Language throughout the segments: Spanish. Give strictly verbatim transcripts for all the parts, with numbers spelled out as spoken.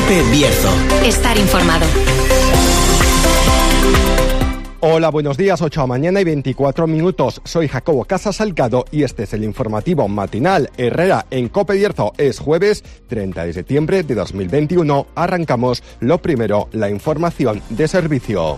COPE Bierzo. Estar informado. Hola, buenos días, ocho de la mañana y veinticuatro minutos. Soy Jacobo Casas Salgado y este es el informativo matinal Herrera en COPE Bierzo. Es jueves treinta de septiembre de dos mil veintiuno. Arrancamos lo primero, la información de servicio.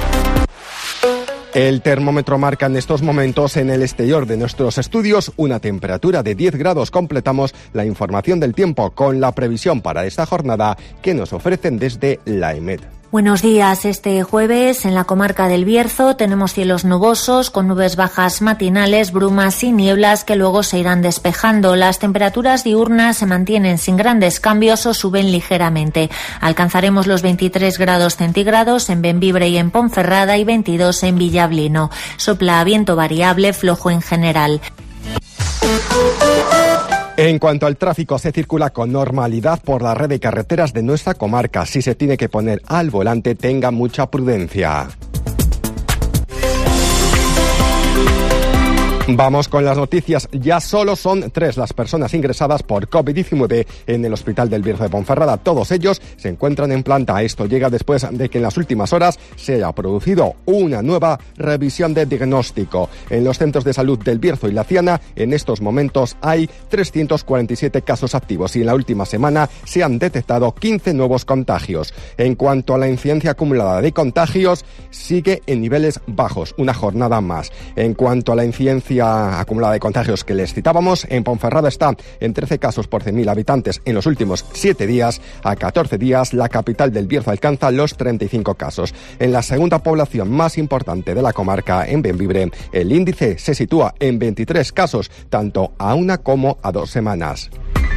El termómetro marca en estos momentos en el exterior de nuestros estudios una temperatura de diez grados. Completamos la información del tiempo con la previsión para esta jornada que nos ofrecen desde la E M E D. Buenos días. Este jueves en la comarca del Bierzo tenemos cielos nubosos con nubes bajas matinales, brumas y nieblas que luego se irán despejando. Las temperaturas diurnas se mantienen sin grandes cambios o suben ligeramente. Alcanzaremos los veintitrés grados centígrados en Bembibre y en Ponferrada y veintidós en Villablino. Sopla viento variable, flojo en general. En cuanto al tráfico, se circula con normalidad por la red de carreteras de nuestra comarca. Si se tiene que poner al volante, tenga mucha prudencia. Vamos con las noticias. Ya solo son tres las personas ingresadas por COVID diecinueve en el Hospital del Bierzo de Ponferrada. Todos ellos se encuentran en planta. Esto llega después de que en las últimas horas se haya producido una nueva revisión de diagnóstico. En los centros de salud del Bierzo y La Ciana, en estos momentos hay trescientos cuarenta y siete casos activos y en la última semana se han detectado quince nuevos contagios. En cuanto a la incidencia acumulada de contagios, sigue en niveles bajos, una jornada más. En cuanto a la incidencia acumulada de contagios que les citábamos, en Ponferrada está en trece casos por cien mil habitantes en los últimos siete días. A catorce días, la capital del Bierzo alcanza los treinta y cinco casos. En la segunda población más importante de la comarca, en Bembibre, el índice se sitúa en veintitrés casos, tanto a una como a dos semanas.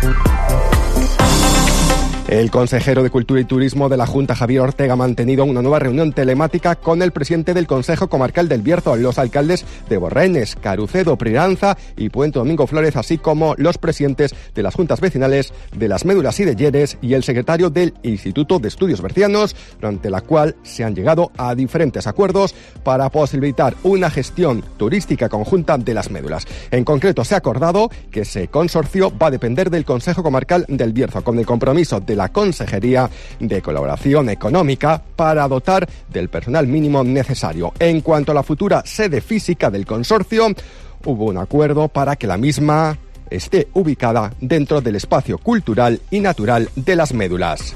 El consejero de Cultura y Turismo de la Junta, Javier Ortega, ha mantenido una nueva reunión telemática con el presidente del Consejo Comarcal del Bierzo, los alcaldes de Borrenes, Carucedo, Priranza y Puente Domingo Flores, así como los presidentes de las juntas vecinales de Las Médulas y de Lleres y el secretario del Instituto de Estudios Bercianos, durante la cual se han llegado a diferentes acuerdos para posibilitar una gestión turística conjunta de Las Médulas. En concreto, se ha acordado que ese consorcio va a depender del Consejo Comarcal del Bierzo, con el compromiso de la Consejería de Colaboración Económica para dotar del personal mínimo necesario. En cuanto a la futura sede física del consorcio, hubo un acuerdo para que la misma esté ubicada dentro del espacio cultural y natural de Las Médulas.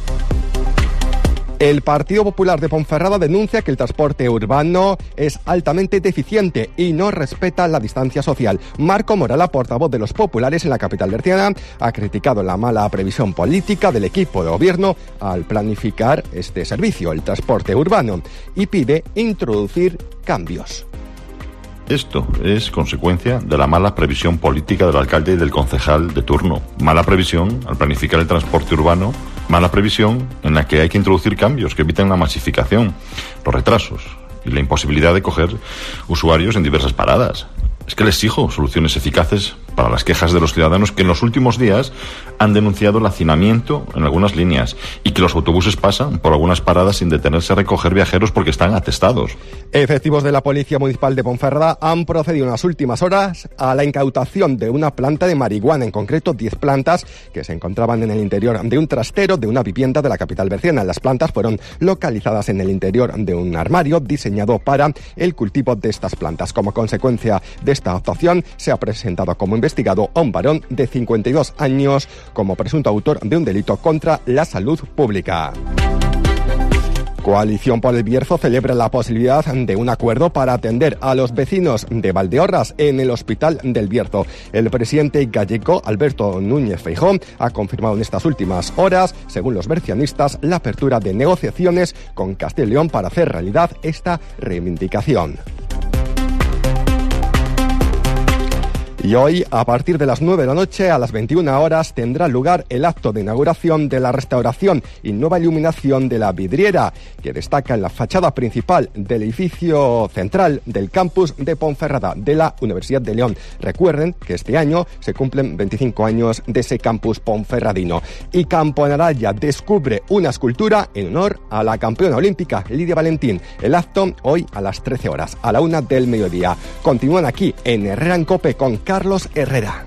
El Partido Popular de Ponferrada denuncia que el transporte urbano es altamente deficiente y no respeta la distancia social. Marco Morala, portavoz de los populares en la capital berciana, ha criticado la mala previsión política del equipo de gobierno al planificar este servicio, el transporte urbano, y pide introducir cambios. Esto es consecuencia de la mala previsión política del alcalde y del concejal de turno. Mala previsión al planificar el transporte urbano, mala previsión en la que hay que introducir cambios que eviten la masificación, los retrasos y la imposibilidad de coger usuarios en diversas paradas. Es que les exijo soluciones eficaces para las quejas de los ciudadanos que en los últimos días han denunciado el hacinamiento en algunas líneas y que los autobuses pasan por algunas paradas sin detenerse a recoger viajeros porque están atestados. Efectivos de la Policía Municipal de Ponferrada han procedido en las últimas horas a la incautación de una planta de marihuana, en concreto diez plantas que se encontraban en el interior de un trastero de una vivienda de la capital berciana. Las plantas fueron localizadas en el interior de un armario diseñado para el cultivo de estas plantas. Como consecuencia de esta actuación, se ha presentado como investigado a un varón de cincuenta y dos años como presunto autor de un delito contra la salud pública. Coalición por el Bierzo celebra la posibilidad de un acuerdo para atender a los vecinos de Valdeorras en el Hospital del Bierzo. El presidente gallego, Alberto Núñez Feijóo, ha confirmado en estas últimas horas, según los bercianistas, la apertura de negociaciones con Castilla y León para hacer realidad esta reivindicación. Y hoy, a partir de las nueve de la noche, a las veintiuna horas, tendrá lugar el acto de inauguración de la restauración y nueva iluminación de la vidriera, que destaca en la fachada principal del edificio central del campus de Ponferrada, de la Universidad de León. Recuerden que este año se cumplen veinticinco años de ese campus ponferradino. Y Campo Naraya descubre una escultura en honor a la campeona olímpica Lidia Valentín. El acto hoy a las trece horas, a la una del mediodía. Continúan aquí en Herrera en COPE con Carlos Herrera.